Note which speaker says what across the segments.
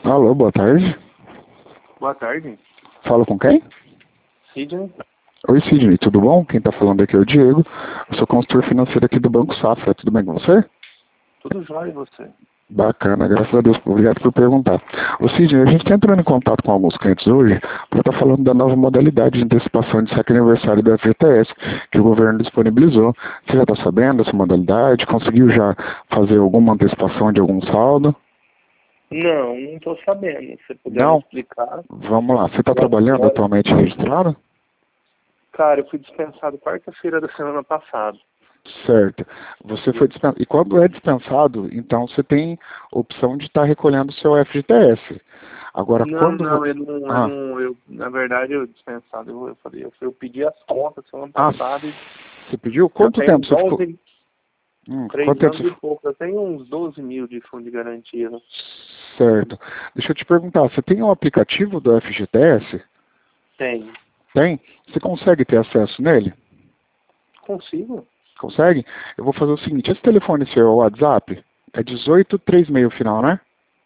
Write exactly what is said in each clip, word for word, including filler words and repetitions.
Speaker 1: Alô, boa tarde.
Speaker 2: Boa tarde.
Speaker 1: Falo com quem?
Speaker 2: Sidney.
Speaker 1: Oi, Sidney, tudo bom? Quem tá falando aqui é o Diego. Eu sou consultor financeiro aqui do Banco Safra. Tudo bem com você?
Speaker 2: Tudo jóia e você?
Speaker 1: Bacana, graças a Deus. Obrigado por perguntar. Ô, Sidney, a gente está entrando em contato com alguns clientes hoje para estar falando da nova modalidade de antecipação de saque aniversário do F G T S que o governo disponibilizou. Você já está sabendo dessa modalidade? Conseguiu já fazer alguma antecipação de algum saldo?
Speaker 2: Não, não estou sabendo. Se puder me
Speaker 1: Não?
Speaker 2: explicar.
Speaker 1: Vamos lá. Você está
Speaker 2: Agora,
Speaker 1: trabalhando
Speaker 2: agora-
Speaker 1: atualmente registrado?
Speaker 2: Cara, eu fui dispensado quarta-feira da semana passada.
Speaker 1: Certo. Você foi dispensado. E quando é dispensado, então você tem opção de estar recolhendo o seu F G T S. Agora,
Speaker 2: Não,
Speaker 1: quando...
Speaker 2: não, eu não, eu
Speaker 1: Ah,
Speaker 2: não, eu, na verdade, eu dispensado, eu, eu falei, eu, eu pedi as contas semana
Speaker 1: ah,
Speaker 2: passada e
Speaker 1: você pediu?
Speaker 2: eu
Speaker 1: Quanto
Speaker 2: tenho
Speaker 1: tempo
Speaker 2: uns
Speaker 1: você ficou?
Speaker 2: onze,
Speaker 1: Hum,
Speaker 2: três
Speaker 1: quanto tempo
Speaker 2: anos
Speaker 1: você
Speaker 2: e
Speaker 1: ficou?
Speaker 2: pouco, eu tenho uns doze mil de fundo de garantia. Né?
Speaker 1: Certo. Deixa eu te perguntar, você tem o aplicativo do F G T S?
Speaker 2: Tenho.
Speaker 1: Tem? Você consegue ter acesso nele?
Speaker 2: Consigo?
Speaker 1: Consegue? Eu vou fazer o seguinte, esse telefone seu é o WhatsApp? É dezoito trinta e seis o final, né?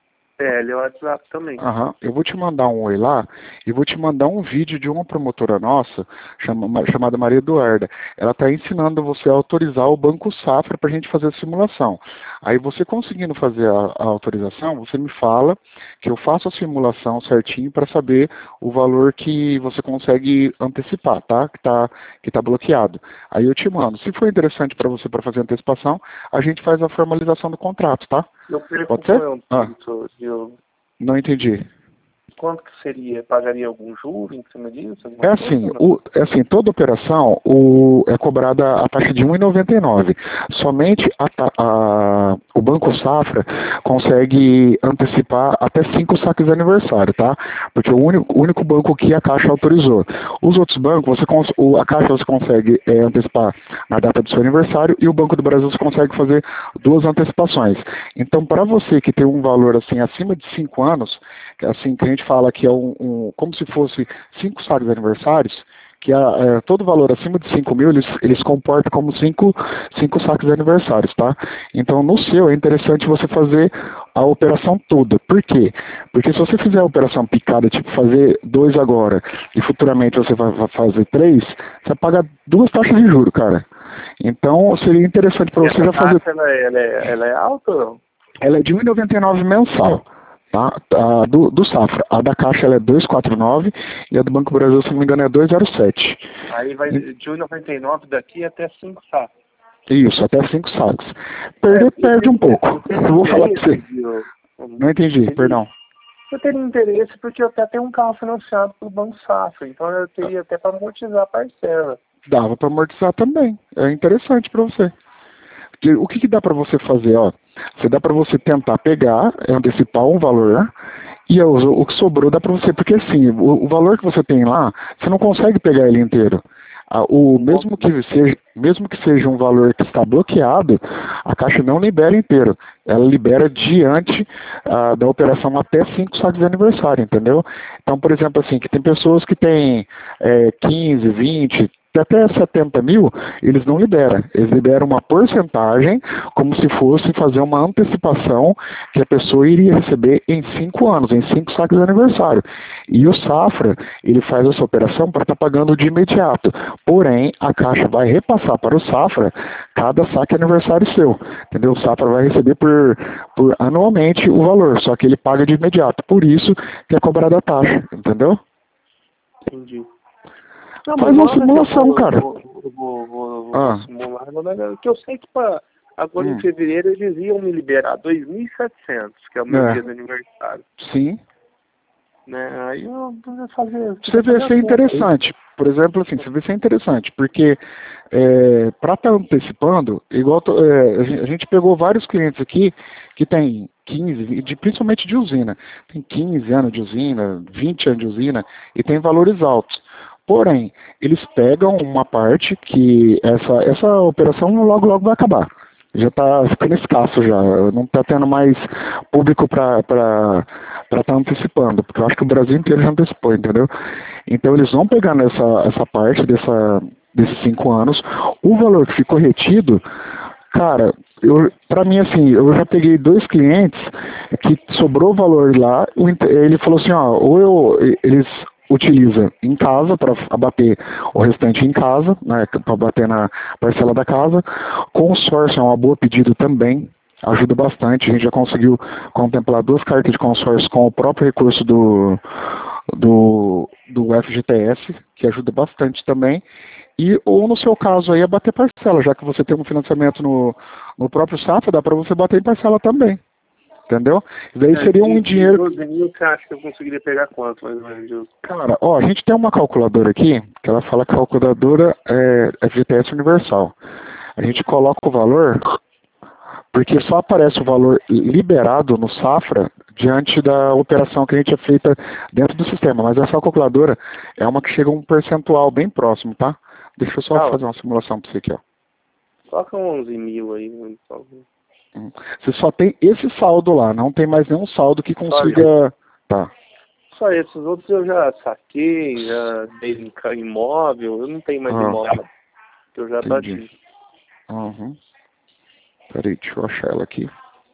Speaker 2: É, ele é o WhatsApp também.
Speaker 1: Aham, eu vou te mandar um oi lá e vou te mandar um vídeo de uma promotora nossa, chama- chamada Maria Eduarda. Ela está ensinando você a autorizar o Banco Safra para a gente fazer a simulação. Aí você conseguindo fazer a, a autorização, você me fala que eu faço a simulação certinho para saber o valor que você consegue antecipar, tá? Que está que tá bloqueado. Aí eu te mando. Se for interessante para você para fazer a antecipação, a gente faz a formalização do contrato, tá?
Speaker 2: Eu perco
Speaker 1: Pode ser? Ah,
Speaker 2: quanto de,
Speaker 1: não entendi.
Speaker 2: quanto que seria? Pagaria algum juro em cima disso? Alguma
Speaker 1: É
Speaker 2: coisa?
Speaker 1: assim,
Speaker 2: Ou não?
Speaker 1: o, é assim, toda operação o, é cobrada a taxa de um vírgula noventa e nove. Somente a, ta- a- o Banco Safra consegue antecipar até cinco saques de aniversário, tá? Porque o único, o único banco que a Caixa autorizou. Os outros bancos, você cons- o- a Caixa você consegue é, antecipar na data do seu aniversário e o Banco do Brasil você consegue fazer duas antecipações. Então, para você que tem um valor assim acima de cinco anos, que, assim que a gente fala que é um, um- como se fosse cinco saques de aniversários, que a, é, todo valor acima de cinco mil, eles, eles comportam como cinco, cinco saques de aniversários, tá? Então, no seu, é interessante você fazer a operação toda. Por quê? Porque se você fizer a operação picada, tipo fazer dois agora, e futuramente você vai, vai fazer três, você paga duas taxas de juros, cara. Então, seria interessante para
Speaker 2: E
Speaker 1: você
Speaker 2: essa
Speaker 1: já fazer...
Speaker 2: taxa, ela, é- ela, é, ela é alta ou não?
Speaker 1: Ela é de um vírgula noventa e nove mensal. Tá? A do, do Safra. A da Caixa ela é dois vírgula quarenta e nove e a do Banco do Brasil, se não me engano, é dois vírgula zero sete.
Speaker 2: Aí vai de um e noventa e nove daqui até cinco sacos.
Speaker 1: Isso, até cinco saques.
Speaker 2: É,
Speaker 1: Perder,
Speaker 2: eu
Speaker 1: perde um
Speaker 2: teria,
Speaker 1: pouco.
Speaker 2: eu teria
Speaker 1: Eu vou falar pra
Speaker 2: interesse,
Speaker 1: você.
Speaker 2: viu?
Speaker 1: Não
Speaker 2: Eu
Speaker 1: entendi,
Speaker 2: teria,
Speaker 1: perdão.
Speaker 2: eu teria interesse porque eu até tenho um carro financiado pelo Banco Safra, então eu teria até para amortizar a parcela.
Speaker 1: Dava para amortizar também. É interessante para você. Porque o que, que dá para você fazer? Ó? Você dá para você tentar pegar, antecipar um valor, e o, o que sobrou dá para você, porque assim, o, o valor que você tem lá, você não consegue pegar ele inteiro. Ah, o, mesmo, que seja, mesmo que seja um valor que está bloqueado, a Caixa não libera inteiro. Ela libera diante ah, da operação até cinco saques de aniversário, entendeu? Então, por exemplo, assim, que tem pessoas que têm é, quinze, vinte, até setenta mil, eles não liberam. Eles liberam uma porcentagem, como se fosse fazer uma antecipação que a pessoa iria receber em cinco anos, em cinco saques de aniversário. E o Safra, ele faz essa operação para estar pagando de imediato. Porém, a Caixa vai repassar para o Safra cada saque aniversário seu. Entendeu? O Safra vai receber por, por anualmente o valor, só que ele paga de imediato. Por isso que é cobrada a taxa, entendeu?
Speaker 2: Entendi. Não,
Speaker 1: Faz
Speaker 2: mas
Speaker 1: uma
Speaker 2: manda que eu
Speaker 1: simulação,
Speaker 2: vou, eu
Speaker 1: cara.
Speaker 2: vou, eu vou, vou, vou, vou
Speaker 1: Ah,
Speaker 2: simular. Porque eu sei que pra, agora em
Speaker 1: hum,
Speaker 2: fevereiro eles iam me liberar dois mil e setecentos, que é o meu dia do
Speaker 1: é,
Speaker 2: aniversário.
Speaker 1: sim.
Speaker 2: Né? Aí eu vou fazer,
Speaker 1: Você
Speaker 2: vou
Speaker 1: vê
Speaker 2: fazer a
Speaker 1: ser
Speaker 2: conta aí.
Speaker 1: interessante. Por exemplo, assim, você vê ser interessante, porque é, para estar antecipando, igual to- é, a gen- a gente pegou vários clientes aqui que tem quinze, de, principalmente de usina, tem quinze anos de usina, vinte anos de usina e tem valores altos. Porém, eles pegam uma parte que essa, essa operação logo logo vai acabar. Já está ficando escasso já, não está tendo mais público para estar antecipando, porque eu acho que o Brasil inteiro já antecipou, entendeu? Então eles vão pegar nessa essa parte dessa, desses cinco anos, o valor que ficou retido, cara, eu, pra mim, assim, eu já peguei dois clientes que sobrou valor lá, o inte- ele falou assim, ó, ou eu, eles utilizam em casa para abater o restante em casa, né, para bater na parcela da casa. Consórcio é uma boa pedida também, ajuda bastante. A gente já conseguiu contemplar duas cartas de consórcio com o próprio recurso do, do, do F G T S, que ajuda bastante também. E, ou no seu caso aí, é bater parcela, já que você tem um financiamento no, no próprio Safra, dá para você bater em parcela também. Entendeu? Isso daí
Speaker 2: É,
Speaker 1: seria
Speaker 2: de,
Speaker 1: um
Speaker 2: de
Speaker 1: dinheiro.
Speaker 2: doze mil, você acha que eu conseguiria pegar quanto, mais ou menos? de-
Speaker 1: Cara, ó, a gente tem uma calculadora aqui, que ela fala que a calculadora é F G T S universal. A gente coloca o valor, porque só aparece o valor liberado no Safra diante da operação que a gente é feita dentro do sistema. Mas essa calculadora é uma que chega a um percentual bem próximo, tá? Deixa eu só
Speaker 2: Tá, ó,
Speaker 1: fazer uma simulação para você aqui, ó.
Speaker 2: coloca onze mil aí. né, então.
Speaker 1: Hum. Você só tem esse saldo lá, não tem mais nenhum saldo que
Speaker 2: Só
Speaker 1: consiga. Tá.
Speaker 2: Só esses outros eu já saquei, já dei em ca- imóvel, eu não tenho mais
Speaker 1: Ah,
Speaker 2: imóvel, que eu já
Speaker 1: entendi.
Speaker 2: bati.
Speaker 1: Uhum. Peraí, deixa eu achar ela aqui.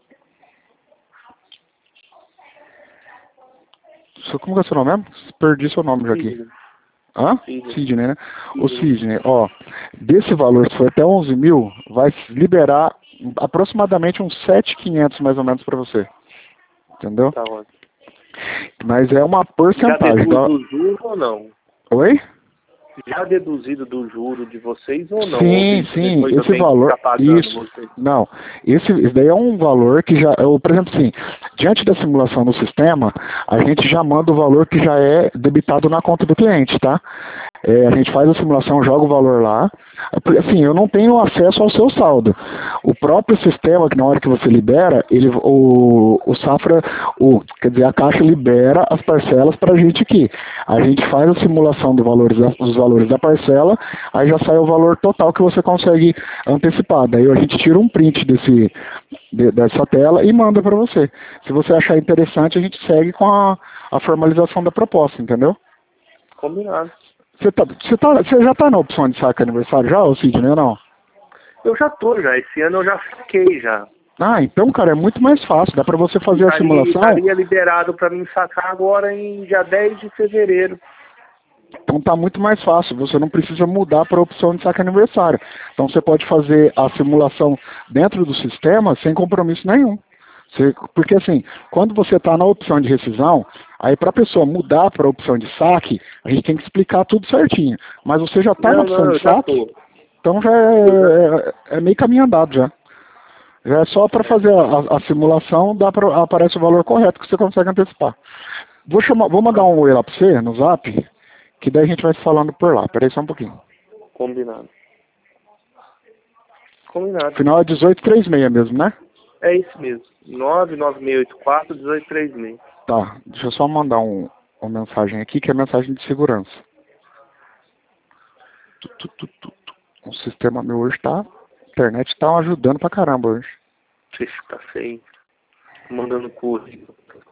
Speaker 1: Seu- Como que é seu nome mesmo? Perdi seu nome já aqui.
Speaker 2: Sim,
Speaker 1: Hã?
Speaker 2: sim,
Speaker 1: Sidney, né? O
Speaker 2: sim.
Speaker 1: Sidney, ó, desse valor, se for até onze mil, vai liberar aproximadamente uns sete mil e quinhentos mais ou menos para você. Entendeu?
Speaker 2: Tá ótimo.
Speaker 1: Mas é uma
Speaker 2: Já
Speaker 1: porcentagem.
Speaker 2: deduz
Speaker 1: Então...
Speaker 2: do juro ou não?
Speaker 1: Oi?
Speaker 2: Já deduzido do juro de vocês ou não? Ou
Speaker 1: Sim,
Speaker 2: de-
Speaker 1: sim,
Speaker 2: depois eu
Speaker 1: esse
Speaker 2: tenho que
Speaker 1: valor,
Speaker 2: ficar pagando
Speaker 1: isso,
Speaker 2: vocês?
Speaker 1: não, esse, esse daí é um valor que já, eu, por exemplo, assim, diante da simulação no sistema, a gente já manda o valor que já é debitado na conta do cliente, tá? É, a gente faz a simulação, joga o valor lá, porque, assim, eu não tenho acesso ao seu saldo. O próprio sistema, que na hora que você libera, ele, o, o Safra, o, quer dizer, a Caixa libera as parcelas para a gente aqui. A gente faz a simulação do valores, da- dos valores da parcela, aí já sai o valor total que você consegue antecipar. Daí a gente tira um print desse, de- dessa tela e manda para você. Se você achar interessante, a gente segue com a, a formalização da proposta, entendeu?
Speaker 2: Combinado.
Speaker 1: Você, tá, você, tá, você já está na opção de saque aniversário já, ô Sidney, ou não?
Speaker 2: Eu já tô já, esse ano eu já fiquei já.
Speaker 1: Ah, então, cara, é muito mais fácil. Dá para você fazer a
Speaker 2: Estaria,
Speaker 1: simulação.
Speaker 2: estaria liberado para mim sacar agora em dia dez de fevereiro.
Speaker 1: Então tá muito mais fácil. Você não precisa mudar para a opção de saque aniversário. Então você pode fazer a simulação dentro do sistema sem compromisso nenhum. Você, porque assim, quando você está na opção de rescisão, aí para a pessoa mudar para a opção de saque, a gente tem que explicar tudo certinho. Mas você já está na
Speaker 2: Não,
Speaker 1: opção
Speaker 2: não, eu
Speaker 1: de
Speaker 2: já
Speaker 1: saque,
Speaker 2: tô.
Speaker 1: então já
Speaker 2: Eu já...
Speaker 1: é, é, é meio caminho andado já. Já é só para fazer a, a simulação, dá pra, aparece o valor correto que você consegue antecipar. Vou, chamar, vou mandar um oi lá para você no zap, que daí a gente vai se falando por lá. Peraí só um pouquinho.
Speaker 2: Combinado. Combinado.
Speaker 1: Final é dezoito trinta e seis mesmo, né?
Speaker 2: É isso mesmo. nove nove seis oito quatro, um oito três seis.
Speaker 1: Tá, deixa eu só mandar um, uma mensagem aqui, que é mensagem de segurança. Tu, tu, tu, tu, tu. O sistema meu hoje tá... A internet tá ajudando pra caramba hoje.
Speaker 2: Ixi, tá feio. Mandando currículo.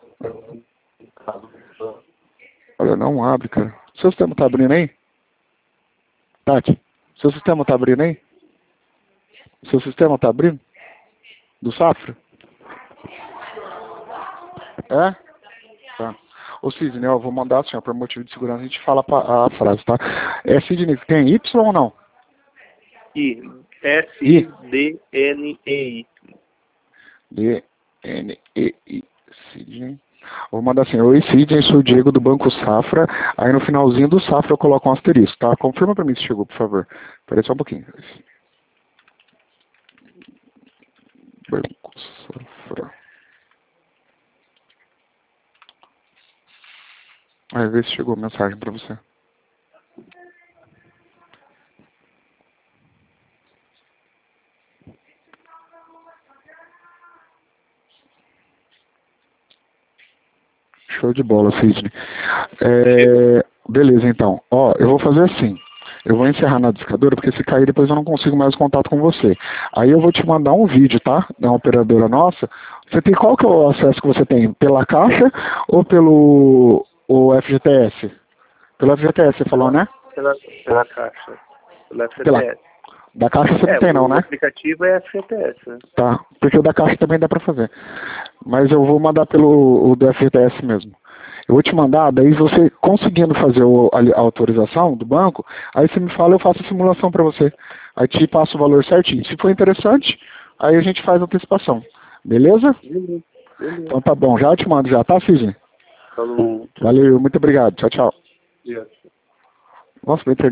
Speaker 1: Olha, não abre, cara. Seu sistema tá abrindo aí? Tati, seu sistema tá abrindo aí? Seu sistema tá abrindo? Do Safra? É? Tá. Ô Sidney, eu vou mandar assim, ó, por motivo de segurança, a gente fala a, a frase, tá? É Sidney, tem Y ou não?
Speaker 2: I. S I D N E I.
Speaker 1: D N E I. Sidney. Vou mandar assim, oi Sidney, sou o Diego do Banco Safra. Aí no finalzinho do Safra eu coloco um asterisco, tá? Confirma pra mim se chegou, por favor. Peraí só um pouquinho. Banco Safra. Aí vê se chegou a mensagem pra você. Show de bola, Sidney. É, beleza, então. Ó, eu vou fazer assim. Eu vou encerrar na discadora, porque se cair depois eu não consigo mais contato com você. Aí eu vou te mandar um vídeo, tá? Da operadora nossa. Você tem qual que é o acesso que você tem? Pela Caixa ou pelo o F G T S? Pelo F G T S, você falou, né?
Speaker 2: Pela, pela caixa. Pela
Speaker 1: Pela,
Speaker 2: F G T S.
Speaker 1: Da Caixa você
Speaker 2: É,
Speaker 1: não tem não,
Speaker 2: o
Speaker 1: né?
Speaker 2: aplicativo é F G T S. Né?
Speaker 1: Tá, porque o da Caixa também dá pra fazer. Mas eu vou mandar pelo o do F G T S mesmo. Eu vou te mandar, daí você conseguindo fazer o, a, a autorização do banco, aí você me fala, eu faço a simulação pra você. Aí te passo o valor certinho. Se for interessante, aí a gente faz a antecipação. Beleza?
Speaker 2: Beleza. Beleza.
Speaker 1: Então tá bom, já te mando já, tá, Sidney?
Speaker 2: Falou.
Speaker 1: Valeu, muito obrigado. Tchau, tchau.
Speaker 2: Yes.
Speaker 1: Nossa, minha internet